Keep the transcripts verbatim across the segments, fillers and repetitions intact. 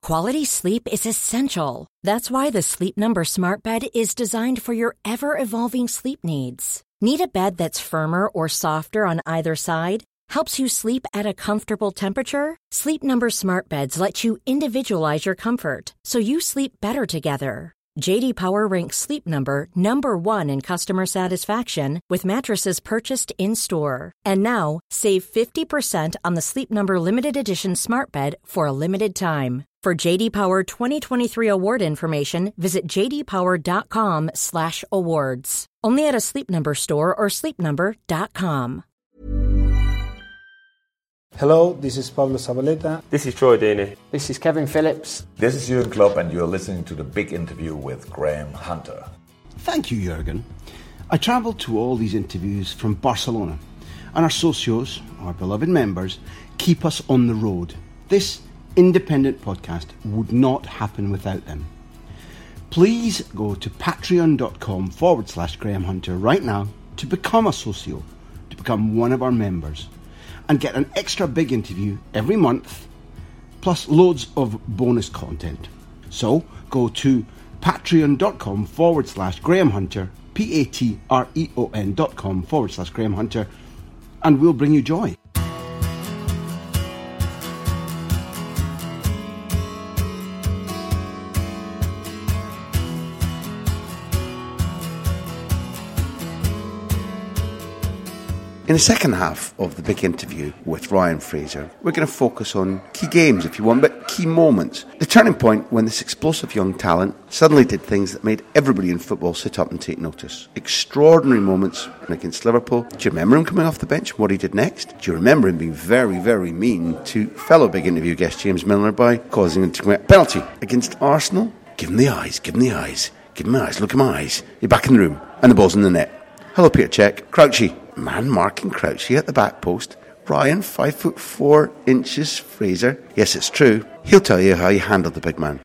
Quality sleep is essential. That's why the Sleep Number Smart Bed is designed for your ever-evolving sleep needs. Need a bed that's firmer or softer on either side? Helps you sleep at a comfortable temperature? Sleep Number Smart Beds let you individualize your comfort, so you sleep better together. J D Power ranks Sleep Number number one in customer satisfaction with mattresses purchased in-store. And now, save fifty percent on the Sleep Number Limited Edition Smart Bed for a limited time. For J D Power twenty twenty-three award information, visit j d power dot com slash awards. Only at a Sleep Number store or sleep number dot com. Hello, this is Pablo Zabaleta. This is Troy Deeney. This is Kevin Phillips. This is Jurgen Klopp, and you're listening to The Big Interview with Graham Hunter. Thank you, Jurgen. I travelled to all these interviews from Barcelona, and our socios, our beloved members, keep us on the road. This independent podcast would not happen without them. Please go to patreon.com forward slash Graham Hunter right now to become a socio, to become one of our members, and get an extra big interview every month, plus loads of bonus content. So go to patreon.com forward slash Graham Hunter, P-A-T-R-E-O-N dot com forward slash Graham Hunter, and we'll bring you joy. In the second half of the big interview with Ryan Fraser, we're going to focus on key games, if you want, but key moments. The turning point when this explosive young talent suddenly did things that made everybody in football sit up and take notice. Extraordinary moments against Liverpool. Do you remember him coming off the bench and what he did next? Do you remember him being very, very mean to fellow big interview guest James Milner by causing him to commit a penalty? Against Arsenal, give him the eyes, give him the eyes, give him the eyes, look at my eyes. You're back in the room, and the ball's in the net. Hello, Peter Cech. Crouchy. Man marking Crouchy at the back post. Ryan, five foot four inches. Fraser. Yes, it's true. He'll tell you how he handled the big man.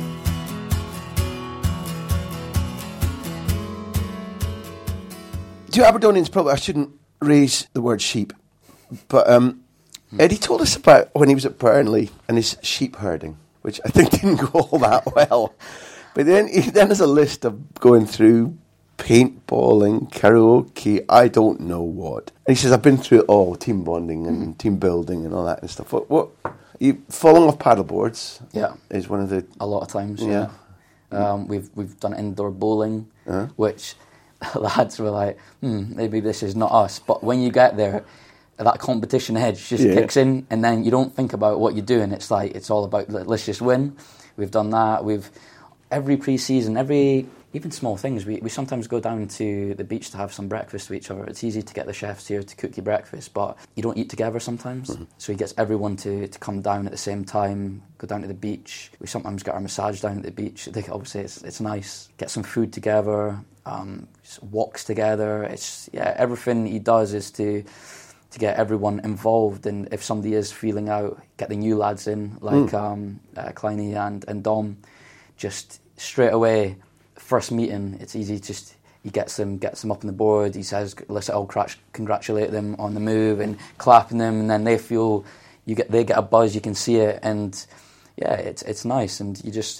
To Aberdonians, probably I shouldn't raise the word sheep, but um, Eddie told us about when he was at Burnley and his sheep herding, which I think didn't go all that well. But then he then has a list of going through paintballing, karaoke, I don't know what. And he says, I've been through it all, team bonding and mm. team building and all that and stuff. What, what you falling off paddleboards? Yeah, is one of the a lot of times. Yeah, yeah. Um, we've we've done indoor bowling, uh-huh. which lads were like, hmm, maybe this is not us. But when you get there, that competition edge just yeah. kicks in, and then you don't think about what you're doing. It's like it's all about let's just win. We've done that. We've every pre-season, every even small things. We we sometimes go down to the beach to have some breakfast with each other. It's easy to get the chefs here to cook you breakfast, but you don't eat together sometimes. Mm-hmm. So he gets everyone to, to come down at the same time, go down to the beach. We sometimes get our massage down at the beach. I think obviously it's it's nice. Get some food together, um, walks together. It's yeah, everything he does is to to get everyone involved. And if somebody is feeling out, get the new lads in, like mm. um, uh, Kleiny and, and Dom, just straight away. First meeting, it's easy. Just he gets them, gets them up on the board. He says, "Let's all congratulate them on the move and clapping them," and then they feel you get they get a buzz. You can see it, and yeah, it's it's nice. And you just,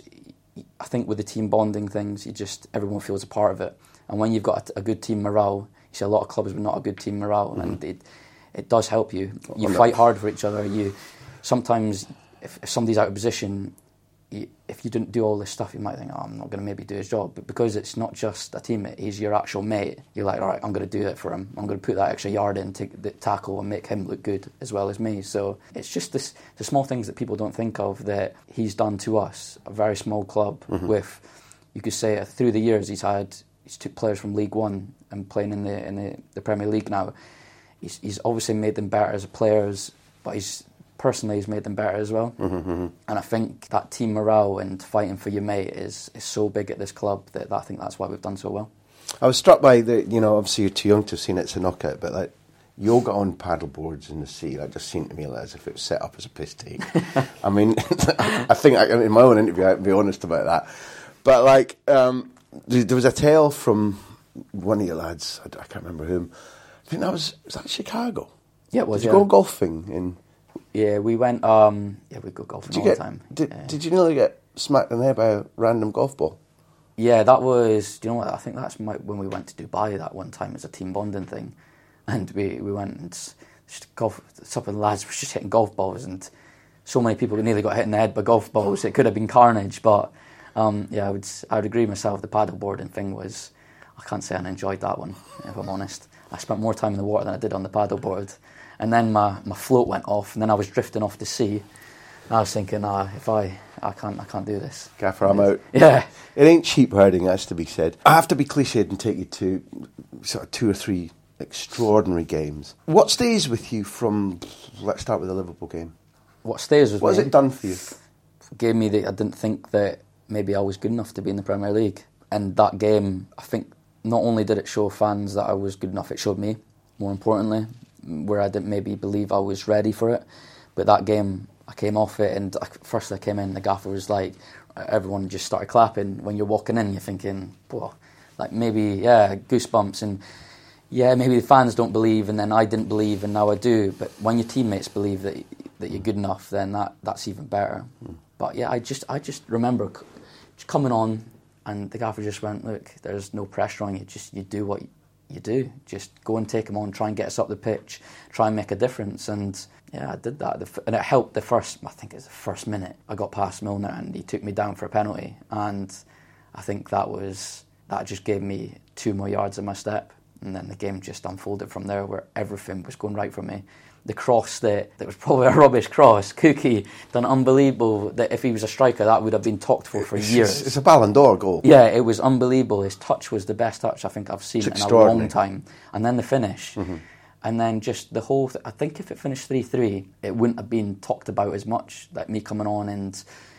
I think with the team bonding things, you just everyone feels a part of it. And when you've got a, a good team morale, you see a lot of clubs with not a good team morale, mm-hmm. and it it does help you. You fight hard for each other. You sometimes if, if somebody's out of position. If you didn't do all this stuff, you might think, oh, I'm not going to maybe do his job. But because it's not just a teammate, he's your actual mate, you're like, all right, I'm going to do it for him. I'm going to put that extra yard in to the tackle and make him look good as well as me. So it's just this, the small things that people don't think of that he's done to us. A very small club mm-hmm. with, you could say, uh, through the years, he's had, he's took players from League One and playing in the in the, the Premier League now. He's, he's obviously made them better as players, but he's personally he's made them better as well. Mm-hmm, mm-hmm. And I think that team morale and fighting for your mate is, is so big at this club that, that I think that's why we've done so well. I was struck by the, you know, obviously you're too young to have seen it's a knockout, but like yoga on paddle boards in the sea, that just seemed to me like as if it was set up as a piss take. I mean, I think I, in my own interview I can be honest about that. But like, um, there was a tale from one of your lads, I, I can't remember whom, I think that was, was that Chicago? Yeah, it was, Did you yeah. go golfing in... Yeah, we went. Um, yeah, we go golfing Did you all get, the time. Did, yeah. did you nearly get smacked in the head by a random golf ball? Yeah, that was. Do you know what? I think that's my, when we went to Dubai that one time as a team bonding thing, and we, we went and just golf. Some of the lads were just hitting golf balls, and so many people nearly got hit in the head by golf balls. It could have been carnage, but um, yeah, I would I would agree myself. The paddleboarding thing was. I can't say I enjoyed that one, if I'm honest. I spent more time in the water than I did on the paddleboard. And then my, my float went off, and then I was drifting off to sea. And I was thinking, ah, if I, I can't, I can't do this. Gaffer, I'm out. Yeah. It ain't sheep herding, that's to be said. I have to be cliched and take you to sort of two or three extraordinary games. What stays with you from, let's start with the Liverpool game. What stays with what me? What has it done for you? Gave me the, I didn't think that maybe I was good enough to be in the Premier League. And that game, I think, not only did it show fans that I was good enough, it showed me, more importantly, where I didn't maybe believe I was ready for it. But that game, I came off it, and first I came in, the gaffer was like, everyone just started clapping. When you're walking in, you're thinking, whoa, like maybe, yeah, goosebumps, and yeah, maybe the fans don't believe, and then I didn't believe, and now I do. But when your teammates believe that that you're good enough, then that, that's even better. Mm. But yeah, I just I just remember just coming on, and the gaffer just went, look, there's no pressure on you, just you do what you do. Just go and take them on, try and get us up the pitch, try and make a difference. And yeah, I did that. And it helped the first, I think it was the first minute. I got past Milner and he took me down for a penalty. And I think that was, that just gave me two more yards in my step. And then the game just unfolded from there, where everything was going right for me. The cross that, that was probably a rubbish cross. Cookie done unbelievable. That if he was a striker, that would have been talked for for it's, years. It's a Ballon d'Or goal. Yeah, it was unbelievable. His touch was the best touch I think I've seen it's in a long time. And then the finish. Mm-hmm. And then just the whole... Th- I think if it finished three three, it wouldn't have been talked about as much. Like me coming on and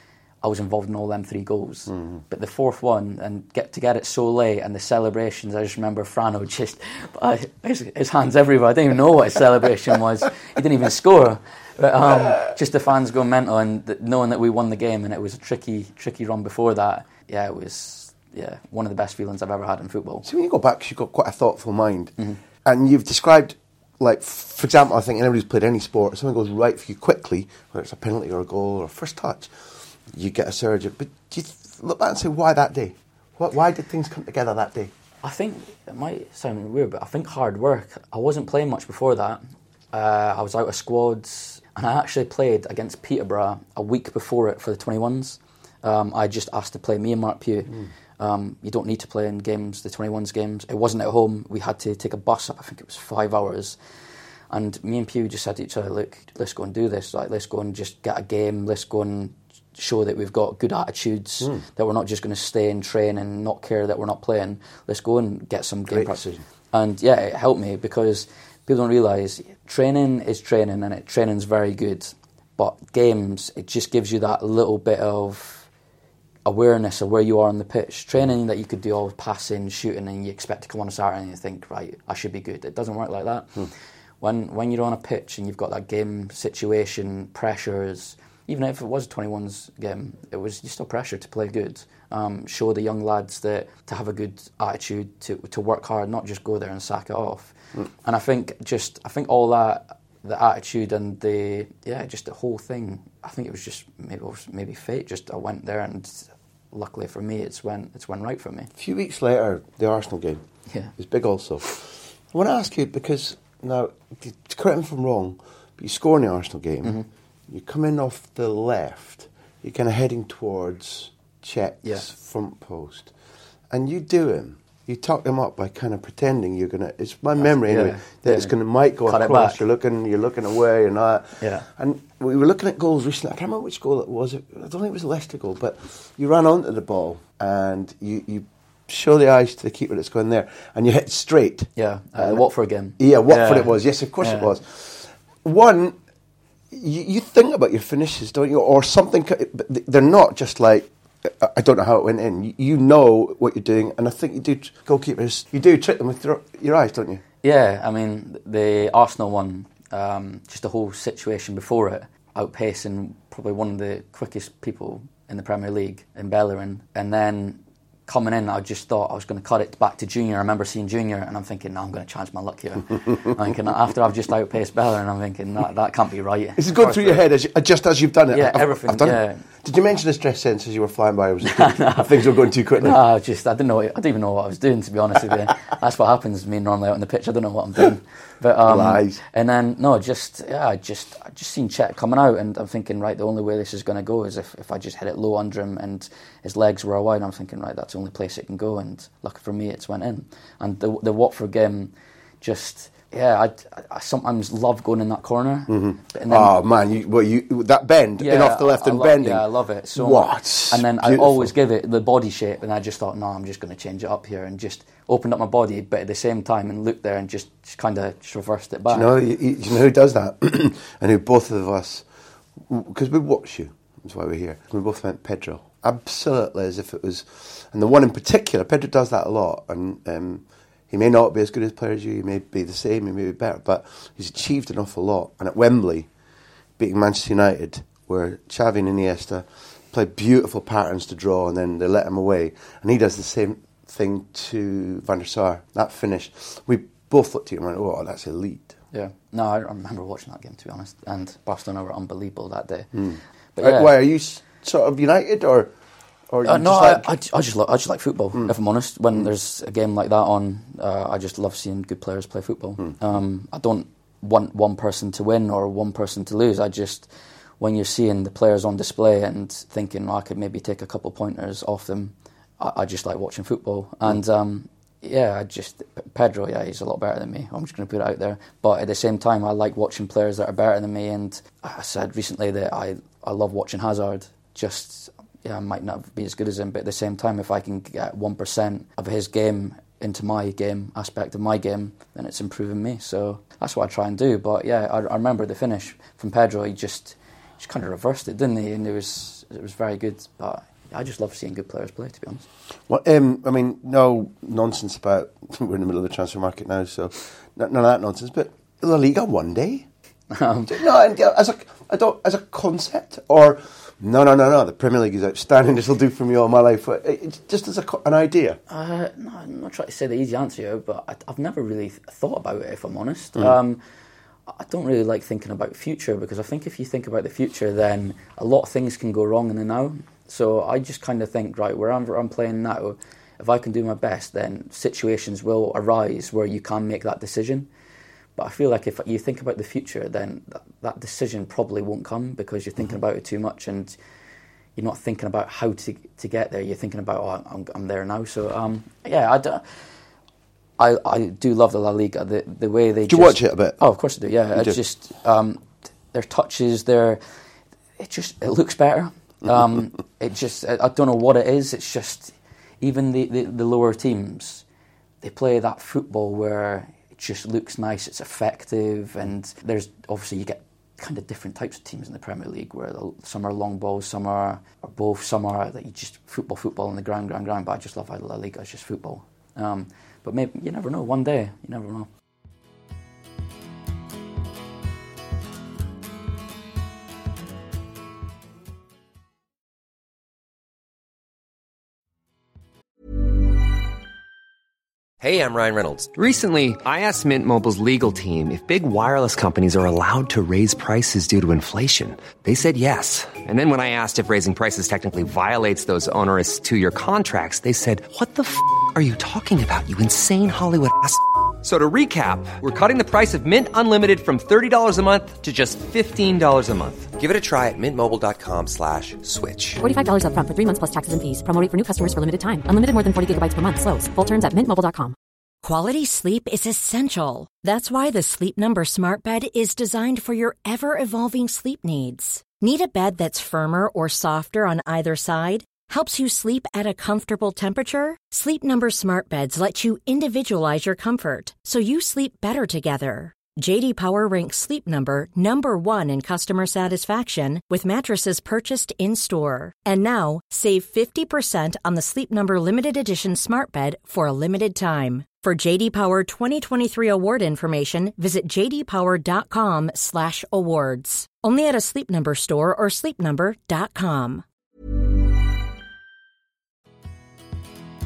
I was involved in all them three goals. Mm-hmm. But the fourth one, and get to get it so late, and the celebrations, I just remember Frano just... Uh, his, his hands everywhere. I didn't even know what his celebration was. He didn't even score. But um, just the fans going mental, and th- knowing that we won the game, and it was a tricky, tricky run before that. Yeah, it was yeah one of the best feelings I've ever had in football. So when you go back, 'cause you've got quite a thoughtful mind, mm-hmm. and you've described... Like, for example, I think anybody who's played any sport, if something goes right for you quickly, whether it's a penalty or a goal or a first touch, you get a surge. But do you look back and say, why that day? Why did things come together that day? I think, it might sound weird, but I think hard work. I wasn't playing much before that. Uh, I was out of squads, and I actually played against Peterborough a week before it for the twenty-ones. Um, I just asked to play, me and Mark Pugh. Mm. Um, you don't need to play in games, the twenty-ones games. It wasn't at home. We had to take a bus up. I think it was five hours. And me and Pew just said to each other, look, let's go and do this. Like, let's go and just get a game. Let's go and show that we've got good attitudes, mm. that we're not just going to stay and train and not care that we're not playing. Let's go and get some game Great practice. decision. And yeah, it helped me because people don't realise training is training, and it, training's very good. But games, it just gives you that little bit of awareness of where you are on the pitch. Training that you could do all passing, shooting, and you expect to come on a Saturday and you think, right, I should be good. It doesn't work like that. Hmm. When when you're on a pitch and you've got that game situation, pressures, even if it was a twenty-ones game, it was just still pressure to play good. Um, show the young lads that to have a good attitude, to to work hard, not just go there and sack it off. Hmm. And I think just I think all that, the attitude and the yeah, just the whole thing. I think it was just maybe it was maybe fate. Just I went there, and luckily for me, it's went it's went right for me. A few weeks later, the Arsenal game yeah. was big. Also, I want to ask you because now, correct me if I'm wrong, but you score in the Arsenal game. Mm-hmm. You come in off the left. You're kind of heading towards Chet's yeah. front post, and you do him. You talk him up by kind of pretending you're gonna. It's my memory anyway yeah. that yeah. it's gonna might go Cut across. You're looking, you're looking away, and all that. Yeah. And we were looking at goals recently. I can't remember which goal it was. I don't think it was a Leicester goal, but you ran onto the ball and you, you show the eyes to the keeper that's going there, and you hit straight. Yeah. Uh, Watford game. Yeah, Watford yeah. it was. Yes, of course yeah. it was. One, you, you think about your finishes, don't you, or something? They're not just like. I don't know how it went in. You know what you're doing, and I think you do. Goalkeepers, you do trick them with your eyes, don't you? Yeah, I mean the Arsenal one, um, just the whole situation before it, outpacing probably one of the quickest people in the Premier League in Bellerin, and then coming in, I just thought I was going to cut it back to junior. I remember seeing junior, and I'm thinking, no, I'm going to chance my luck here. I'm thinking, after I've just outpaced Bella, and I'm thinking, that, that can't be right. This is going through your head as you, just as you've done it. Yeah, I've, everything, I've done yeah. It. Did you mention the stress sense as you were flying by? Was it no. Things were going too quickly? No, just, I didn't know, I didn't even know what I was doing, to be honest with you. That's what happens to me normally out on the pitch. I don't know what I'm doing. But um, Lies. And then, no, just, yeah, I just, I just seen Chet coming out, and I'm thinking, right, the only way this is going to go is if, if I just hit it low under him, and his legs were wide. I'm thinking, right, that's the only place it can go, and lucky for me, it's went in. And the the Watford game, just, yeah, I, I sometimes love going in that corner. Mm-hmm. And then, oh man, you, well, you that bend yeah, in off the left I and love, bending. Yeah, I love it so what? much. And then Beautiful. I always give it the body shape, and I just thought, no, I'm just going to change it up here, and just opened up my body, but at the same time, and looked there and just, just kind of just reversed it back. Do you know, you, you know who does that, and who both of us, because we watch you. That's why we're here. We both went Pedro, absolutely as if it was, and the one in particular, Pedro does that a lot, and. Um, He may not be as good as player as you, he may be the same, he may be better, but he's achieved an awful lot. And at Wembley, beating Manchester United, where Xavi and Iniesta played beautiful patterns to draw and then they let him away. And he does the same thing to Van der Sar. That finish, we both looked at him and went, oh, that's elite. Yeah. No, I remember watching that game, to be honest. And Barcelona were unbelievable that day. Mm. But yeah. Why, are you sort of United or... Or Uh, no, just I, like... I, I just like I just like football. Mm. If I'm honest, when mm. there's a game like that on, uh, I just love seeing good players play football. Mm. Um, I don't want one person to win or one person to lose. I just, when you're seeing the players on display and thinking, oh, I could maybe take a couple pointers off them, I, I just like watching football. Mm. And um, yeah, I just Pedro, yeah, he's a lot better than me. I'm just going to put it out there. But at the same time, I like watching players that are better than me. And I said recently that I I love watching Hazard. Just. Yeah, I might not be as good as him, but at the same time, if I can get one percent of his game into my game, aspect of my game, then it's improving me. So that's what I try and do. But yeah, I, I remember the finish from Pedro. He just, just kind of reversed it, didn't he? And it was it was very good. But I just love seeing good players play, to be honest. Well, um, I mean, no nonsense about we're in the middle of the transfer market now, so none of that nonsense. But La Liga one day, um, no, as a I don't as a concept or. No, no, no, no. The Premier League is outstanding. This will do for me all my life. It's just as a, an idea. Uh, no, I'm not trying to say the easy answer here, but I, I've never really th- thought about it, if I'm honest. Mm. Um, I don't really like thinking about the future, because I think if you think about the future, then a lot of things can go wrong in the now. So I just kind of think, right, wherever I'm playing now, if I can do my best, then situations will arise where you can make that decision. But I feel like if you think about the future, then that, that decision probably won't come, because you're thinking mm-hmm. about it too much, and you're not thinking about how to to get there. You're thinking about, oh, I'm, I'm there now. So um, yeah, I, do, I I do love the La Liga. The the way they do just, you watch it a bit? Oh, of course I do. Yeah, you it's do. just um, their touches. Their it just it looks better. Um, it just I, I don't know what it is. It's just even the, the, the lower teams, they play that football where. Just looks nice, it's effective, and there's obviously you get kind of different types of teams in the Premier League where some are long balls, some are, are both, some are that you just football, football on the ground, ground, ground. But I just love how La Liga is just football. Um, but maybe you never know. One day, you never know. Hey, I'm Ryan Reynolds. Recently, I asked Mint Mobile's legal team if big wireless companies are allowed to raise prices due to inflation. They said yes. And then when I asked if raising prices technically violates those onerous two-year contracts, they said, what the f*** are you talking about, you insane Hollywood ass f- So to recap, we're cutting the price of Mint Unlimited from thirty dollars a month to just fifteen dollars a month. Give it a try at mintmobile.com slash switch. forty-five dollars up front for three months plus taxes and fees. Promo rate for new customers for limited time. Unlimited more than forty gigabytes per month. Slows full terms at mint mobile dot com. Quality sleep is essential. That's why the Sleep Number Smart Bed is designed for your ever-evolving sleep needs. Need a bed that's firmer or softer on either side? Helps you sleep at a comfortable temperature? Sleep Number Smart Beds let you individualize your comfort, so you sleep better together. J D Power ranks Sleep Number number one in customer satisfaction with mattresses purchased in-store. And now, save fifty percent on the Sleep Number Limited Edition Smart Bed for a limited time. For J D Power twenty twenty-three award information, visit j d power dot com slash awards. Only at a Sleep Number store or sleep number dot com.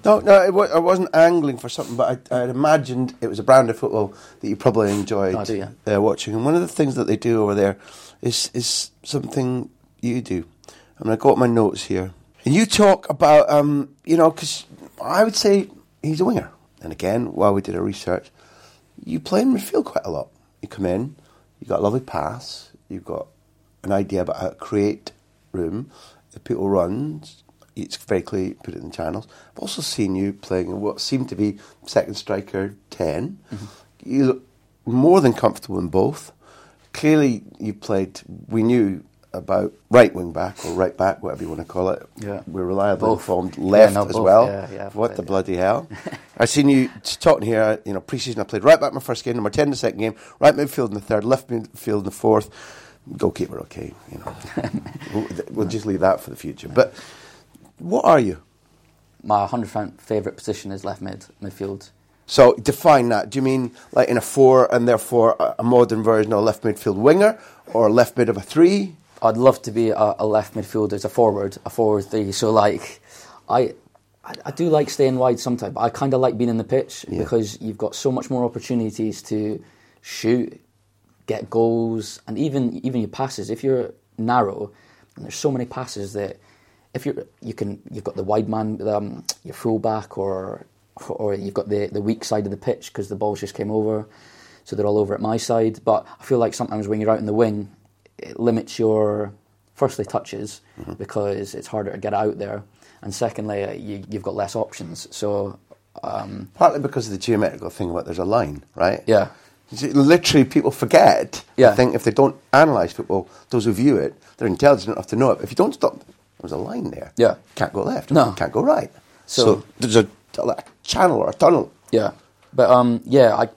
No, no, it wa- I wasn't angling for something, but I, I imagined it was a brand of football that you probably enjoyed I do, yeah. uh, watching. And one of the things that they do over there is is something you do. I mean, I got my notes here. And you talk about, um, you know, because I would say he's a winger. And again, while we did our research, you play in midfield quite a lot. You come in, you got a lovely pass, you've got an idea about how to create room. If people run, it's very clear you put it in the channels. I've also seen you playing in what seemed to be second striker ten. Mm-hmm. You look more than comfortable in both. Clearly, you played, we knew about right wing back or right back, whatever you want to call it. Yeah. We're reliably Both. informed left Yeah, no, as both. well. Yeah, yeah, I've what played, the yeah. bloody hell? I've seen you talking here, you know, pre-season I played right back my first game, number ten in the second game, right midfield in the third, left midfield in the fourth, goalkeeper, okay, you know. we'll, we'll just leave that for the future. But what are you? My one hundred percent favourite position is left mid, midfield. So define that. Do you mean like in a four and therefore a, a modern version of a left midfield winger or a left mid of a three? I'd love to be a, a left midfielder as a forward, a forward three. So like, I, I, I do like staying wide sometimes, but I kind of like being in the pitch Yeah. because you've got so much more opportunities to shoot, get goals, and even even your passes. If you're narrow, and there's so many passes that if you're you can you've got the wide man, um, your full back, or or you've got the the weak side of the pitch because the balls just came over, so they're all over at my side. But I feel like sometimes when you're out in the wing, it limits your, firstly, touches, mm-hmm. because it's harder to get out there, and secondly, uh, you, you've got less options. So, um, partly because of the geometrical thing about there's a line, right? Yeah. Literally, people forget. Yeah. I think if they don't analyse football, those who view it, they're intelligent enough to know it. If you don't stop, there's a line there. Yeah. Can't go left. No. Can't go right. So, So- there's a, a channel or a tunnel. Yeah, but um, yeah, I,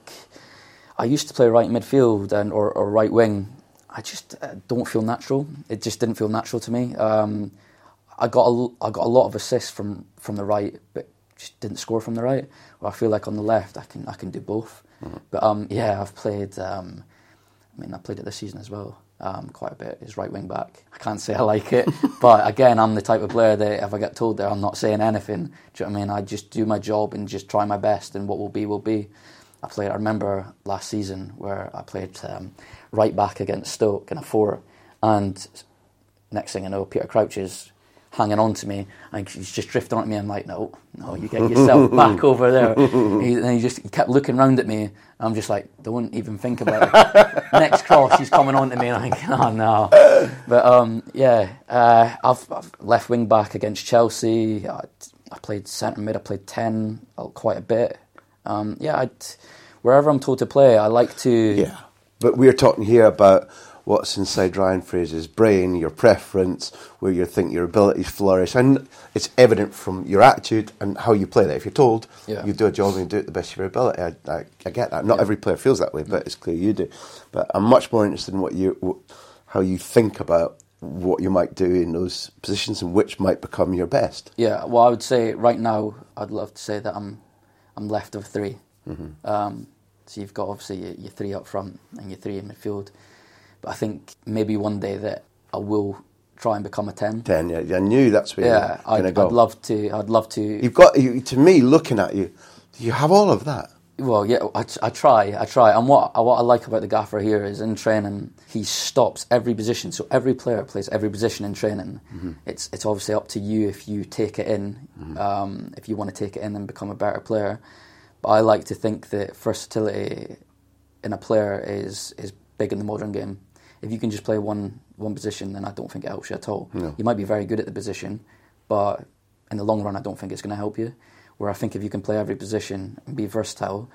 I used to play right midfield and or, or right wing. I just uh, don't feel natural. It just didn't feel natural to me. Um, I got a, I got a lot of assists from, from the right, but just didn't score from the right. Well, I feel like on the left, I can I can do both. Mm-hmm. But um, yeah, I've played. Um, I mean, I played it this season as well. Um, quite a bit is right wing back. I can't say I like it, but again, I'm the type of player that if I get told that I'm not saying anything, do you know what I mean? I just do my job and just try my best, and what will be will be. I played. I remember last season where I played um, right back against Stoke in a four, and next thing I know, Peter Crouch is hanging on to me, and he's just drifting on me. I'm like, no, no, you get yourself back over there. He, and he just kept looking round at me. I'm just like, don't even think about it. Next cross, he's coming on to me, and I'm like, oh no. But um, yeah, uh, I've, I've left wing back against Chelsea. I, I played centre mid. I played ten uh, quite a bit. Um, yeah, I'd, wherever I'm told to play, I like to. Yeah, but we're talking here about what's inside Ryan Fraser's brain, your preference, where you think your abilities flourish, and it's evident from your attitude and how you play that. If you're told Yeah. you do a job and you do it the best of your ability, I, I, I get that. Not Yeah. every player feels that way, but it's clear you do. But I'm much more interested in what you, how you think about what you might do in those positions and which might become your best. Yeah, well, I would say right now, I'd love to say that I'm, I'm left of three. Mm-hmm. Um, so you've got obviously your, your three up front and your three in midfield. But I think maybe one day that I will try and become a ten. Ten, yeah, I knew that's where Yeah, you're I'd, going to go. I'd love to. I'd love to. You've got, you, to me, looking at you, you have all of that. Well, yeah, I, I try, I try. And what what I like about the gaffer here is in training, he stops every position. So every player plays every position in training. Mm-hmm. It's it's obviously up to you if you take it in, mm-hmm. um, if you want to take it in and become a better player. But I like to think that versatility in a player is is big in the modern game. If you can just play one one position, then I don't think it helps you at all. No. You might be very good at the position, but in the long run, I don't think it's going to help you. Where I think if you can play every position and be versatile,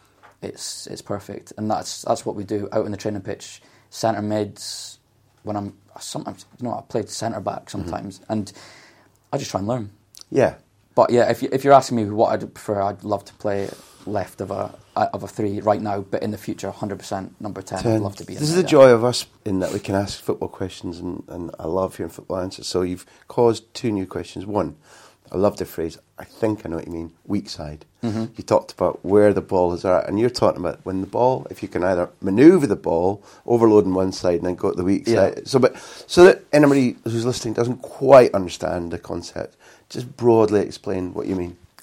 it's it's perfect. And that's that's what we do out on the training pitch. Centre mids, when I'm sometimes, you know, I played centre back sometimes, mm-hmm. and I just try and learn. Yeah. But yeah, if you, if you're asking me what I'd prefer, I'd love to play left of a of a three right now, but in the future, one hundred percent number ten. ten. I'd love to be in This is there, the yeah. joy of us in that we can ask football questions, and, and I love hearing football answers. So you've caused two new questions. One, I love the phrase, I think I know what you mean, weak side. Mm-hmm. You talked about where the ball is at, and you're talking about when the ball, if you can either manoeuvre the ball, overload on one side and then go to the weak Yeah. side. So, but, so that anybody who's listening doesn't quite understand the concept, just broadly explain what you mean.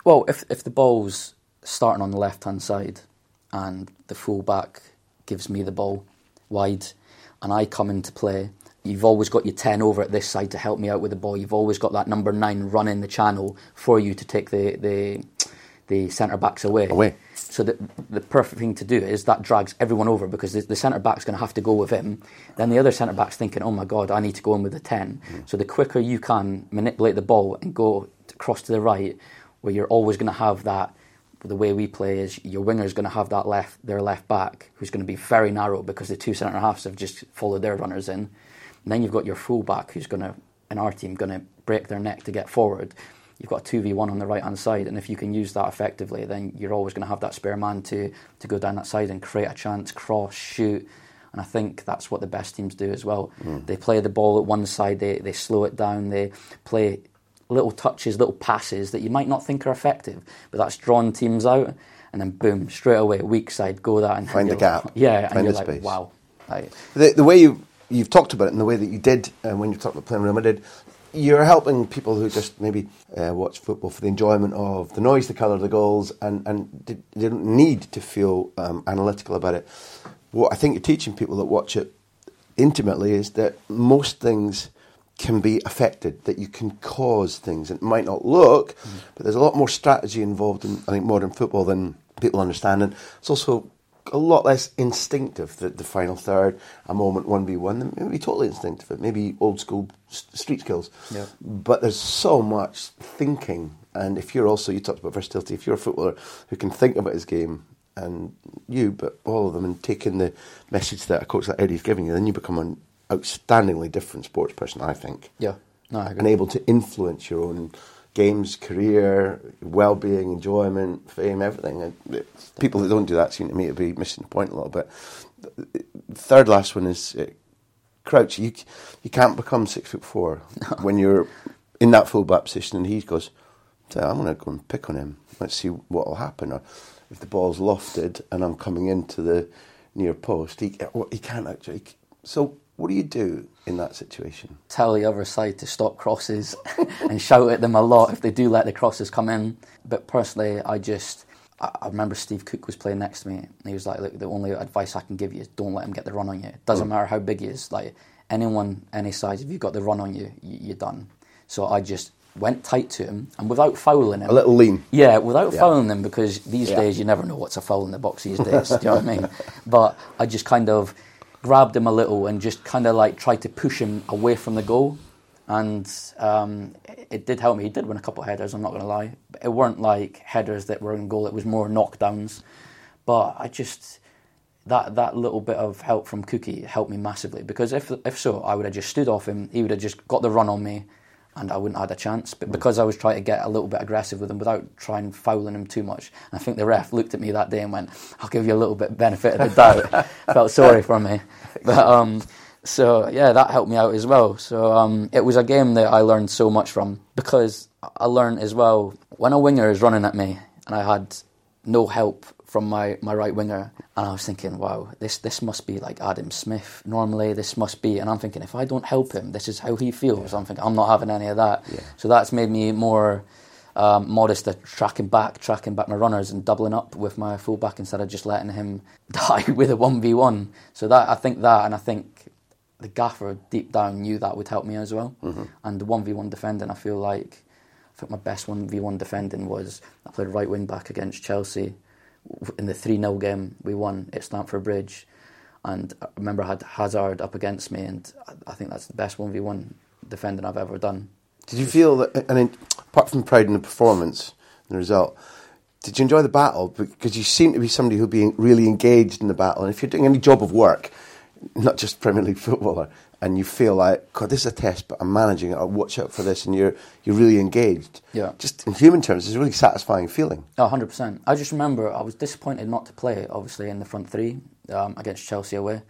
Well, if if the ball's starting on the left-hand side and the full-back gives me the ball wide and I come into play, you've always got your ten over at this side to help me out with the ball. You've always got that number nine running the channel for you to take the the, the centre-backs away. Away. So the, the perfect thing to do is that drags everyone over because the, the centre-back's going to have to go with him. Then the other centre-back's thinking, oh my God, I need to go in with the ten. Mm. So the quicker you can manipulate the ball and go across to the right, where you're always going to have that, the way we play is your winger's going to have that left, their left back, who's going to be very narrow because the two centre-halves have just followed their runners in. And then you've got your full-back who's going to, in our team, going to break their neck to get forward. You've got a two v one on the right-hand side, and if you can use that effectively, then you're always going to have that spare man to, to go down that side and create a chance, cross, shoot. And I think that's what the best teams do as well. Mm. They play the ball at one side, they, they slow it down, they play little touches, little passes that you might not think are effective, but that's drawn teams out, and then boom, straight away, weak side, go that and find the gap. Yeah, find and you're the like, space. wow. Like, the, the way you, you've talked about it and the way that you did uh, when you talked about playing Real Madrid, you're helping people who just maybe uh, watch football for the enjoyment of the noise, the colour of the goals, and, and they, they don't need to feel um, analytical about it. What I think you're teaching people that watch it intimately is that most things can be affected, that you can cause things. It might not look, mm. but there's a lot more strategy involved in, I think, modern football than people understand. And it's also a lot less instinctive, the, the final third, a moment one v one, maybe totally instinctive, it maybe old school street skills. Yeah. But there's so much thinking, and if you're also, you talked about versatility, if you're a footballer who can think about his game, and you, but all of them, and taking the message that a coach like Eddie's giving you, then you become an outstandingly different sports person, I think. Yeah, no, I agree. And able to influence your own games, career, well-being, enjoyment, fame, everything. And people that don't do that seem to me to be missing the point a little bit. The third last one is uh, Crouch. You you can't become six foot four no. when you're in that full-back position, and he goes, I'm going to go and pick on him. Let's see what will happen. Or if the ball's lofted and I'm coming into the near post, he he can't actually. So what do you do in that situation? Tell the other side to stop crosses and shout at them a lot if they do let the crosses come in. But personally, I just, I, I remember Steve Cook was playing next to me, and he was like, look, the only advice I can give you is don't let him get the run on you. It doesn't mm. matter how big he is. Like, anyone, any size, if you've got the run on you, you you're done. So I just went tight to him, and without fouling him. A little lean. Yeah, without yeah. fouling him, because these yeah. days you never know what's a foul in the box these days, do you know what I mean? But I just kind of grabbed him a little and just kind of like tried to push him away from the goal, and um, it did help me. He did win a couple of headers, I'm not going to lie. It weren't like headers that were in goal, it was more knockdowns. But I just, that that little bit of help from Cookie helped me massively, because if if so, I would have just stood off him, he would have just got the run on me, and I wouldn't have had a chance. But because I was trying to get a little bit aggressive with him without trying fouling him too much, and I think the ref looked at me that day and went, I'll give you a little bit benefit of the doubt. Felt sorry for me. But um, so, yeah, that helped me out as well. So um, it was a game that I learned so much from, because I learned as well, when a winger is running at me and I had no help from my, my right winger, and I was thinking, wow, this this must be like Adam Smith. Normally this must be, and I'm thinking, if I don't help him, this is how he feels. Yeah. I'm thinking, I'm not having any of that. Yeah. So that's made me more um, modest at tracking back, tracking back my runners and doubling up with my fullback instead of just letting him die with a one v one. So that I think that, and I think the gaffer deep down knew that would help me as well. Mm-hmm. And the one v one defending, I feel like, I think my best one v one defending was, I played right wing back against Chelsea. In the three nil game we won at Stamford Bridge, and I remember I had Hazard up against me, and I think that's the best one v one defending I've ever done. Did you feel that, I mean, apart from pride in the performance and the result, did you enjoy the battle? Because you seem to be somebody who'd be really engaged in the battle, and if you're doing any job of work, not just Premier League footballer, and you feel like, God, this is a test, but I'm managing it, I'll watch out for this, and you're you're really engaged. Yeah. Just in human terms, it's a really satisfying feeling. Oh, one hundred percent. I just remember I was disappointed not to play, obviously, in the front three um, against Chelsea away.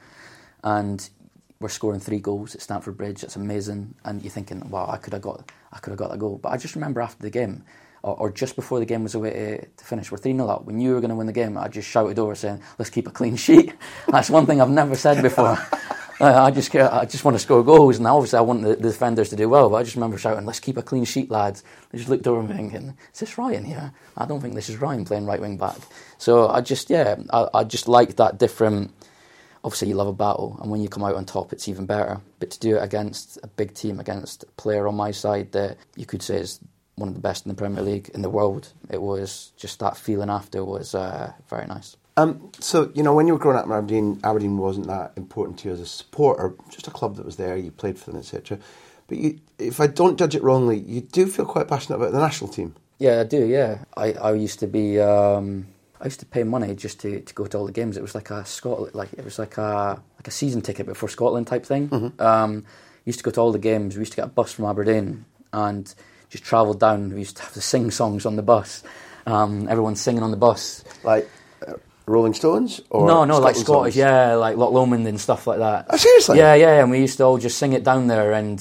And we're scoring three goals at Stamford Bridge. It's amazing. And you're thinking, wow, I could have got I could have got that goal. But I just remember after the game, or, or just before the game was away to, to finish, we're three nil up. We knew we were going to win the game. I just shouted over saying, let's keep a clean sheet. That's one thing I've never said before. I just care, I just want to score goals, and obviously I want the, the defenders to do well. But I just remember shouting, "Let's keep a clean sheet, lads." I just looked over and thinking, "Is this Ryan here? I don't think this is Ryan playing right wing back." So I just, yeah, I, I just like that different. Obviously, you love a battle, and when you come out on top, it's even better. But to do it against a big team, against a player on my side that you could say is one of the best in the Premier League in the world, it was just that feeling after was uh, very nice. Um, so, you know, when you were growing up in Aberdeen, Aberdeen wasn't that important to you as a supporter, just a club that was there, you played for them, et cetera. But you, if I don't judge it wrongly, you do feel quite passionate about the national team. Yeah, I do, yeah. I, I used to be... Um, I used to pay money just to, to go to all the games. It was like a Scotland, like it was like a like a season ticket, but for Scotland type thing. Mm-hmm. Um, used to go to all the games. We used to get a bus from Aberdeen and just travel down. We used to have to sing songs on the bus. Um, everyone's singing on the bus, like uh, Rolling Stones, or no, no, Scotland like Scottish, songs? yeah, like Loch Lomond and stuff like that. Oh, seriously? Yeah, yeah. And we used to all just sing it down there. And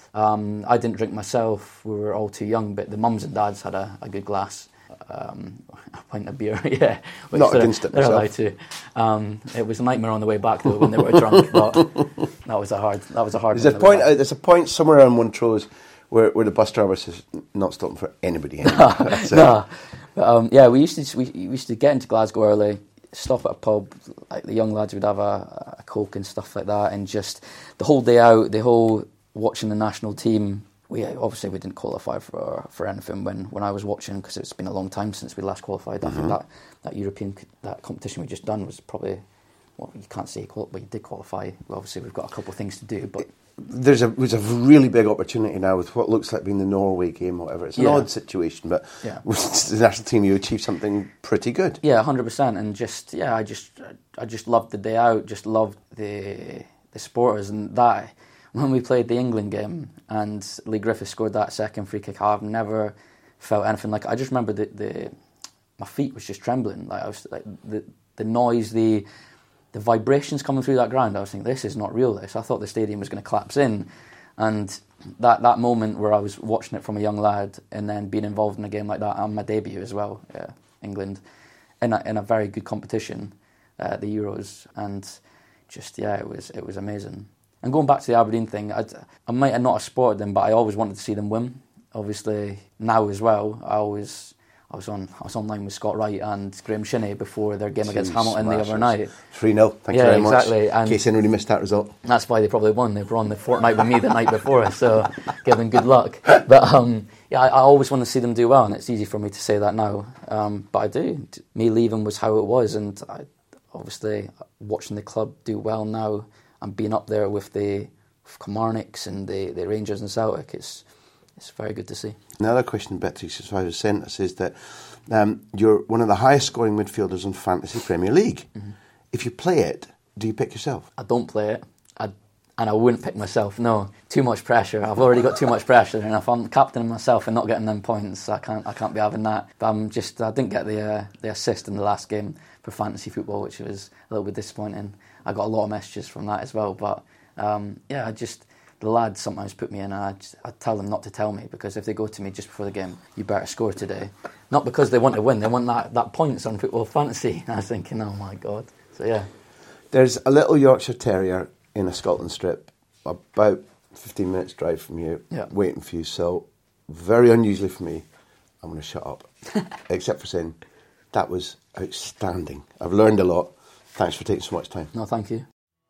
um, I didn't drink myself. We were all too young, but the mums and dads had a, a good glass. Um, a pint of beer, yeah. Which Not they're, against it they're myself. allowed to. Um, it was a nightmare on the way back though when they were drunk, but that was a hard. That was a hard. There's a point. Uh, there's a point somewhere around Montrose where, where the bus driver says, "Not stopping for anybody." Anymore. no, but, um, yeah, we used to we, we used to get into Glasgow early, stop at a pub. Like the young lads would have a, a coke and stuff like that, and just the whole day out, the whole watching the national team. We obviously we didn't qualify for for anything when, when I was watching because it's been a long time since we last qualified. Mm-hmm. I think that, that European that competition we just done was probably well you can't say but you did qualify. Obviously we've got a couple of things to do, but there's a there's a really big opportunity now with what looks like being the Norway game, or whatever. It's an yeah. odd situation, but yeah. with the national team you achieved something pretty good. Yeah, one hundred percent, and just yeah, I just I just loved the day out. Just loved the the supporters and that. When we played the England game and Lee Griffiths scored that second free kick, I've never felt anything like. I just remember the, the my feet was just trembling. Like I was like the the noise, the the vibrations coming through that ground. I was thinking, this is not real. This I thought the stadium was going to collapse in, and that that moment where I was watching it from a young lad and then being involved in a game like that on my debut as well, yeah, England, in a, in a very good competition, uh, the Euros, and just yeah, it was it was amazing. And going back to the Aberdeen thing, I'd, I might have not have supported them, but I always wanted to see them win. Obviously, now as well, I always I was on I was online with Scott Wright and Graham Shinney before their game against Hamilton the other night. three nil, thank yeah, you very exactly. much. And in case anybody missed that result. That's why they probably won. They were on the fortnight with me the night before, so give them good luck. But um, yeah, I, I always want to see them do well, and it's easy for me to say that now. Um, but I do. Me leaving was how it was, and I, obviously watching the club do well now and being up there with the Kilmarnocks and the, the Rangers and Celtic, it's it's very good to see. Another question Beatrice has sent us is that um, you're one of the highest scoring midfielders in Fantasy Premier League. Mm-hmm. If you play it, do you pick yourself? I don't play it, I, and I wouldn't pick myself. No, too much pressure. I've already got too much pressure, and if I'm captaining myself and not getting them points, I can't I can't be having that. But I'm just I didn't get the uh, the assist in the last game for fantasy football, which was a little bit disappointing. I got a lot of messages from that as well, but. Um, yeah, I just the lads sometimes put me in, and I, just, I tell them not to tell me because if they go to me just before the game, you better score today. Not because they want to win, they want that, that points on Football Fantasy. And I was thinking, oh my God. So yeah, there's a little Yorkshire Terrier in a Scotland strip, about fifteen minutes drive from you, yeah. waiting for you. So very unusually for me, I'm going to shut up, except for saying that was outstanding. I've learned a lot. Thanks for taking so much time. No, thank you.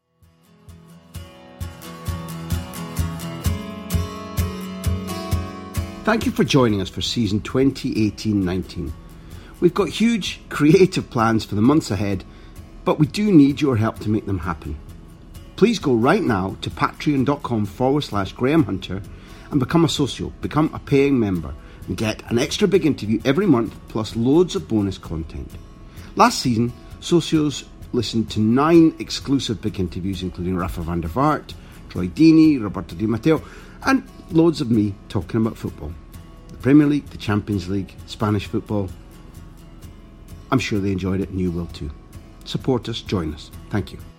Thank you for joining us for season twenty eighteen nineteen. We've got huge creative plans for the months ahead, but we do need your help to make them happen. Please go right now to patreon.com forward slash Graham Hunter and become a socio, become a paying member, and get an extra big interview every month plus loads of bonus content. Last season, socios listened to nine exclusive big interviews, including Rafa van der Vaart, Troy Deeney, Roberto Di Matteo, and loads of me talking about football. The Premier League, the Champions League, Spanish football. I'm sure they enjoyed it and you will too. Support us, join us. Thank you.